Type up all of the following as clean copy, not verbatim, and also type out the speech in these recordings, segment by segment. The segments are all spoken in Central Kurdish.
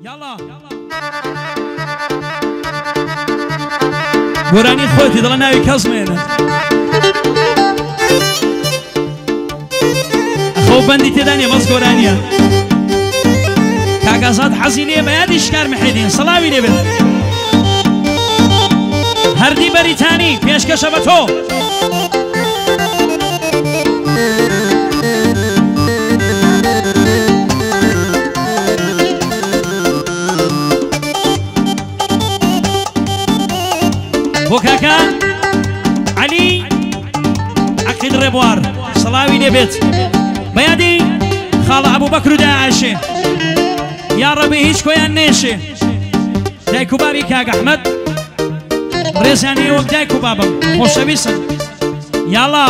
يلا گۆرانی خۆتی دڵە ناوی کەس مێنە ئەخەو بەندی تێدا نیە بەس گۆرانیە کاکازات حەزی لێ بە یادی شکار محیدین سەڵاوی لێ بێت هەردی بەریتانی پێشکەشە بە تۆ بۆ کاکە عەلی عەقیل ڕێبوار سەڵاوی لێ بێت بە یادی خاڵە ئەبوو بەکر و داعاشێ یا ڕەبێ هیچ کۆیان نێشێ دایک و بابی کاک ئەحمەد ڕێزیانی وەک دایک و بابم خۆشەویستن یاڵا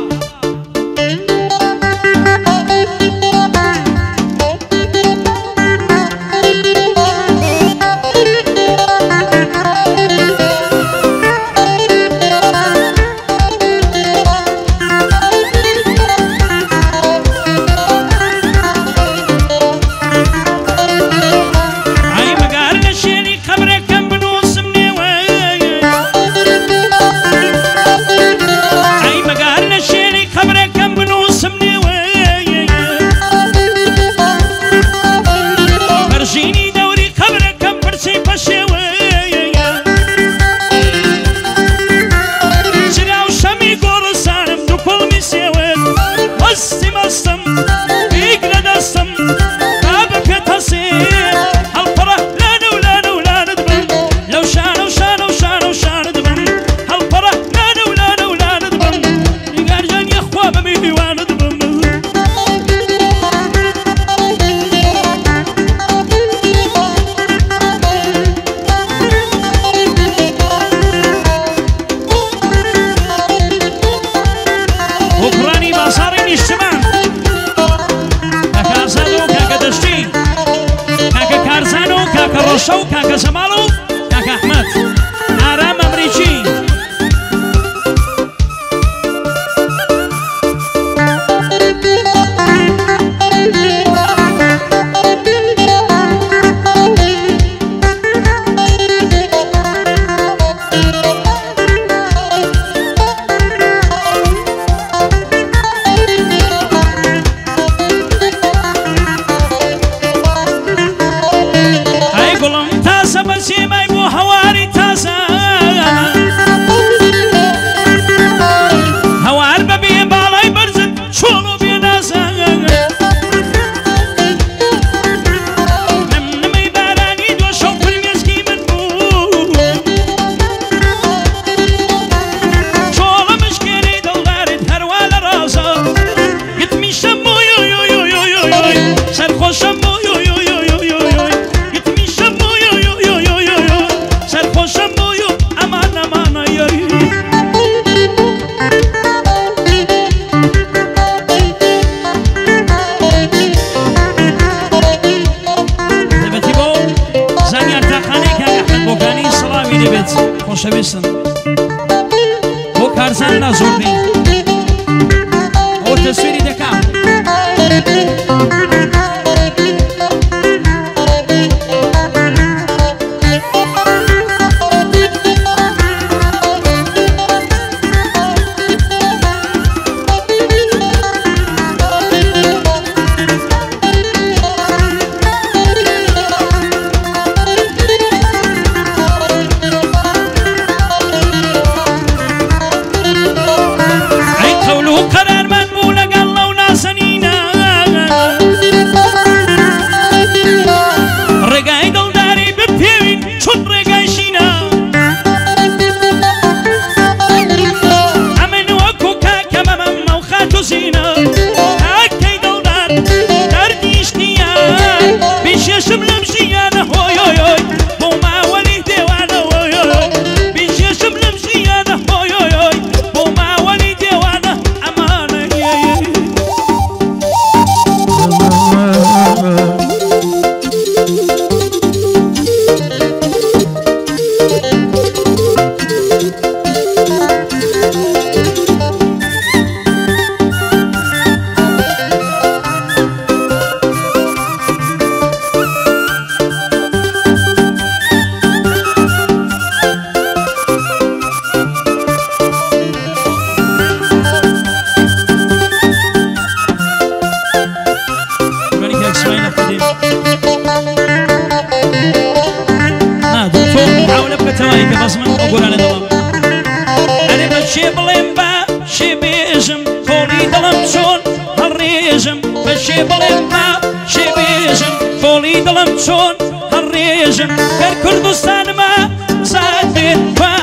شو كاكا جمالو كاكا احمد ارام امريكي خۆشەویستن بۆ کارزان نازۆردی ئەوە تەسویری دەکەم قرار من بوو لەگەڵ دڵی پێ بەس من ئەو گۆرانە دڵم ئەرێ بە چێ بڵێم بە چێ بێژم کۆڵی دڵم چۆن هەڵڕێژم بە چێ بڵێم بە چێ بێژم کۆڵی دڵم چۆن هەڵڕێژم گەر کوردستانمە زاد بێ